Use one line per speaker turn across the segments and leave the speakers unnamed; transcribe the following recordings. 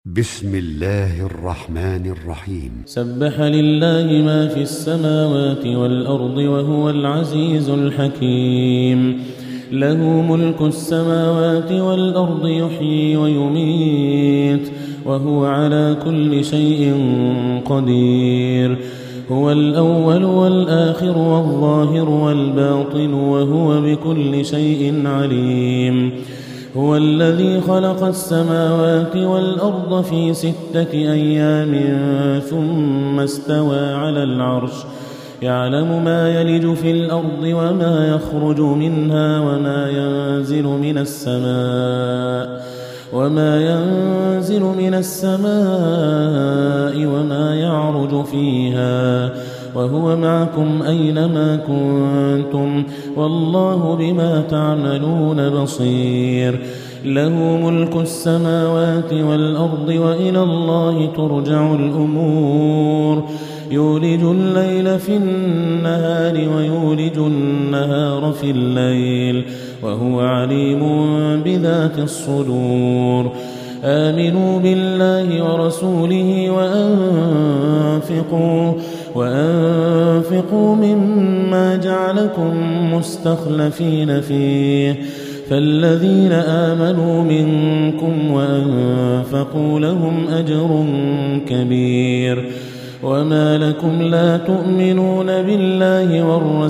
بسم الله الرحمن الرحيم.
سبح لله ما في السماوات والأرض وهو العزيز الحكيم. له ملك السماوات والأرض يحيي ويميت وهو على كل شيء قدير. هو الأول والآخر والظاهر والباطن وهو بكل شيء عليم. هو الذي خلق السماوات والأرض في 6 أيام ثم استوى على العرش يعلم ما يلج في الأرض وما يخرج منها وما ينزل من السماء وما يعرج فيها وهو معكم أينما كنتم والله بما تعملون بصير. له ملك السماوات والأرض وإلى الله ترجع الأمور. يولج الليل في النهار ويولج النهار في الليل وهو عليم بذات الصدور. آمنوا بالله ورسوله وأنفقوا مما جعلكم مستخلفين فيه فالذين آمنوا منكم وأنفقوا لهم أجر كبير. وما لكم لا تؤمنون بالله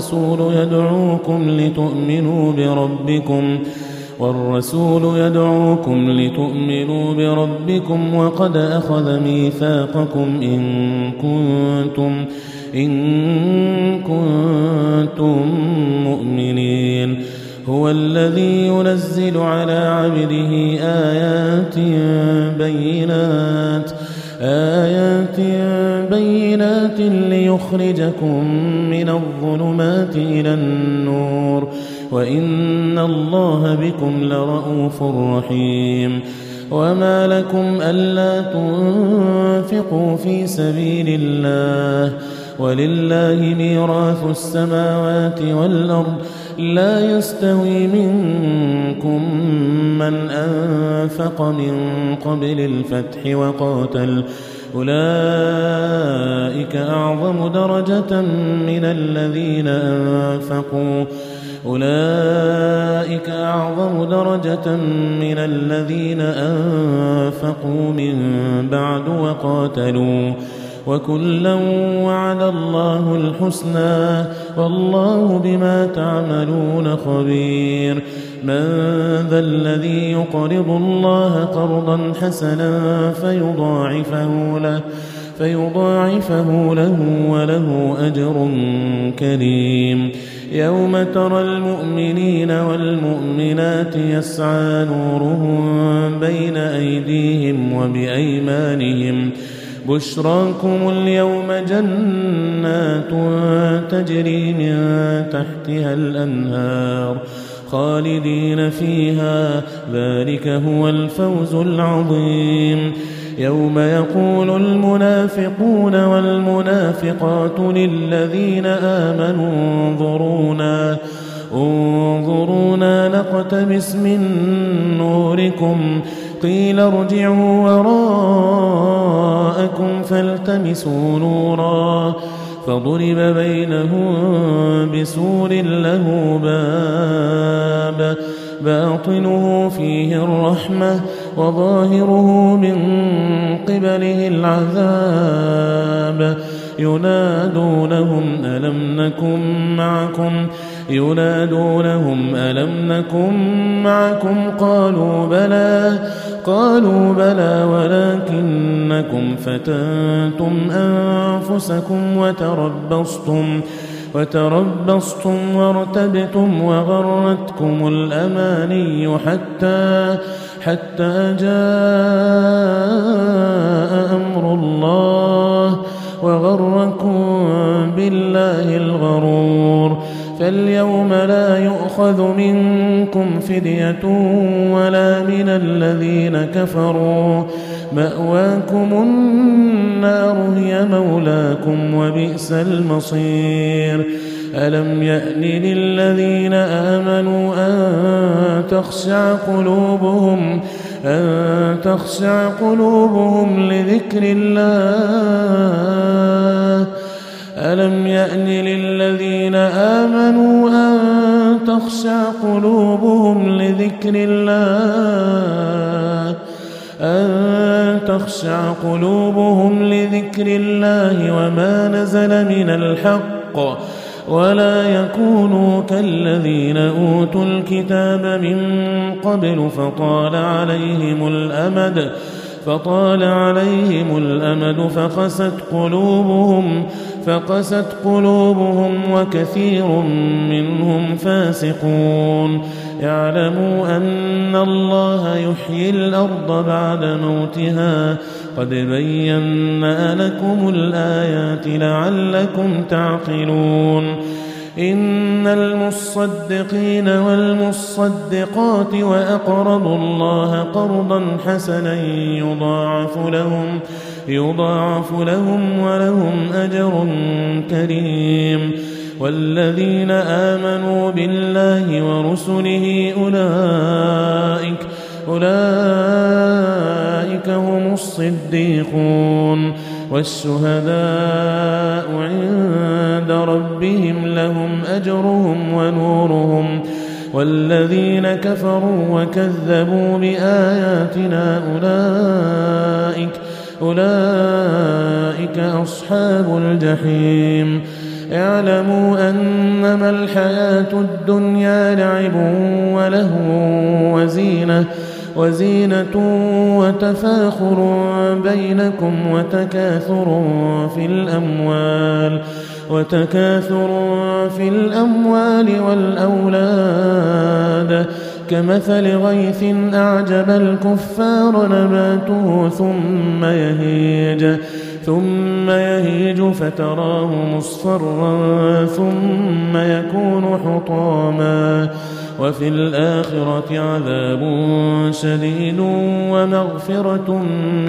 والرسول يدعوكم لتؤمنوا بربكم وقد أخذ ميثاقكم إن كنتم مؤمنين. هو الذي ينزل على عبده آيات بينات ليخرجكم من الظلمات إلى النور وإن الله بكم لرءوف رحيم. وما لكم ألا تنفقوا في سبيل الله ولله ميراث السماوات والأرض لا يستوي منكم من أنفق من قبل الفتح وقاتل أولئك أعظم درجة من الذين أنفقوا من بعد وقاتلوا وكلا وعد الله الحسنى والله بما تعملون خبير. من ذا الذي يقرض الله قرضا حسنا فيضاعفه له وله أجر كريم. يوم ترى المؤمنين والمؤمنات يسعى نورهم بين أيديهم وبأيمانهم بشراكم اليوم جنات تجري من تحتها الأنهار خالدين فيها ذلك هو الفوز العظيم. يوم يقول المنافقون والمنافقات للذين آمنوا انظرونا نقتبس من نوركم قيل ارجعوا وراءكم فالتمسوا نورا فضرب بينهم بسور له باب باطنه فيه الرحمة وظاهره من قبله العذاب. ينادونهم ألم نكن معكم قالوا بلى ولكنكم فتنتم أنفسكم وتربصتم وارتبتم وغرتكم الأماني حتى جاء أمر الله وغركم بالله الغرور. فاليوم لا يؤخذ منكم فدية ولا من الذين كفروا مأواكم النار هي مولاكم وبئس المصير. ألم يأن للذين آمنوا أن تخشع قلوبهم لذكر الله ألم يأن للذين آمنوا أن تخشع قلوبهم لذكر الله وما نزل من الحق ولا يكونوا كالذين أوتوا الكتاب من قبل فطال عليهم الأمد فقست قلوبهم وكثير منهم فاسقون اعلموا أن الله يحيي الأرض بعد موتها قد بينا لكم الآيات لعلكم تعقلون إن المصدقين والمصدقات وأقرضوا الله قرضا حسنا يضاعف لهم ولهم أجر كريم والذين آمنوا بالله ورسله أولئك هم الصديقون والشهداء عند ربهم لهم أجرهم ونورهم والذين كفروا وكذبوا بآياتنا أولئك أصحاب الجحيم اعلموا أنما الحياة الدنيا لعب ولهو وزينة وتفاخر بينكم وتكاثر في الأموال والأولاد كمثل غيث أعجب الكفار نباته ثم يهيج فتراه مصفرا ثم يكون حطاما وفي الآخرة عذاب شديد ومغفرة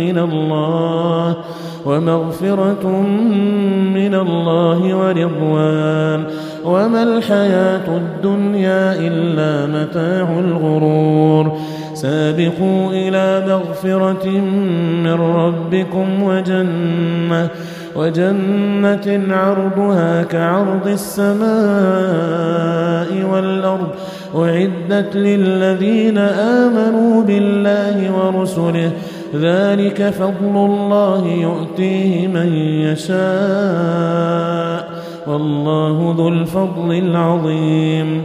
من الله ورضوان وما الحياة الدنيا إلا متاع الغرور سابقوا إلى مغفرة من ربكم وجنة عرضها كعرض السماء والأرض أعدت للذين آمنوا بالله ورسله ذلك فضل الله يؤتيه من يشاء والله ذو الفضل العظيم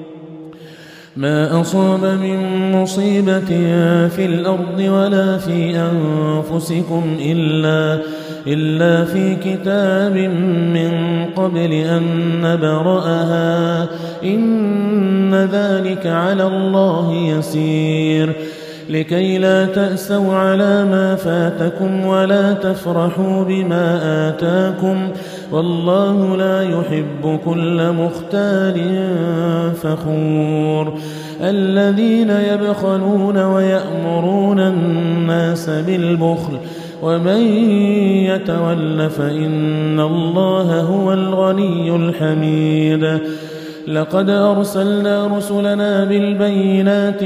ما أصاب من مصيبة في الأرض ولا في أنفسكم إلا في كتاب من قبل أن نبرأها إن ذلك على الله يسير لكي لا تأسوا على ما فاتكم ولا تفرحوا بما آتاكم والله لا يحب كل مختال فخور الذين يبخلون ويأمرون الناس بالبخل ومن يتول فإن الله هو الغني الحميد لقد أرسلنا رسلنا بالبينات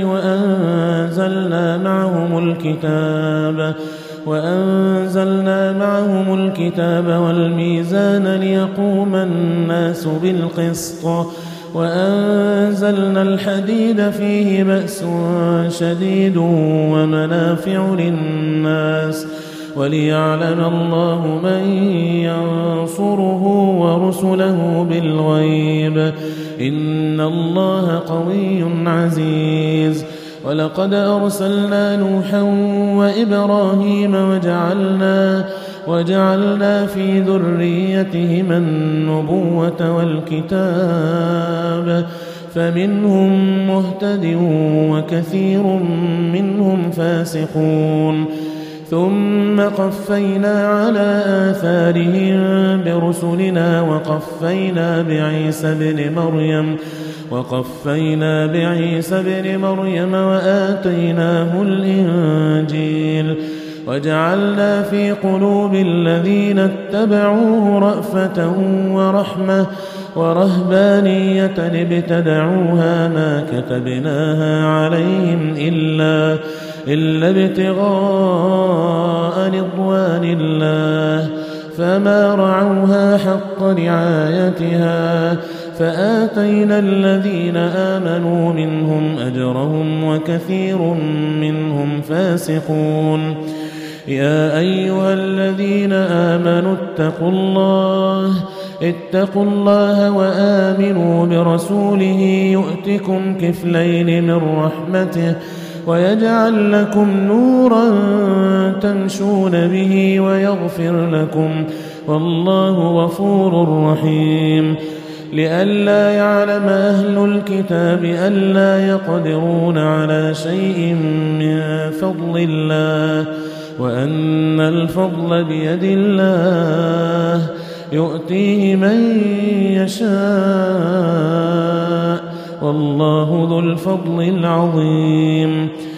وأنزلنا معهم الكتاب والميزان ليقوم الناس بالقسط وأنزلنا الحديد فيه بأس شديد ومنافع للناس وليعلم الله من ينصره ورسله بالغيب إن الله قوي عزيز ولقد أرسلنا نوحا وإبراهيم وجعلنا في ذريتهما النبوة والكتاب فمنهم مهتد وكثير منهم فاسقون ثم قفينا على آثارهم برسلنا وقفينا بعيسى ابن مريم وآتيناه الإنجيل وجعلنا في قلوب الذين اتبعوه رأفة ورحمة ورهبانية ابتدعوها ما كتبناها عليهم إلا ابتغاء رضوان الله فما رعوها حق رعايتها فآتينا الذين آمنوا منهم أجرهم وكثير منهم فاسقون. يا أيها الذين آمنوا اتقوا الله وآمنوا برسوله يؤتكم كفلين من رحمته ويجعل لكم نورا تمشون به ويغفر لكم والله غفور رحيم. لئلا يعلم أهل الكتاب ألا يقدرون على شيء من فضل الله وأن الفضل بيد الله يؤتيه من يشاء والله ذو الفضل العظيم.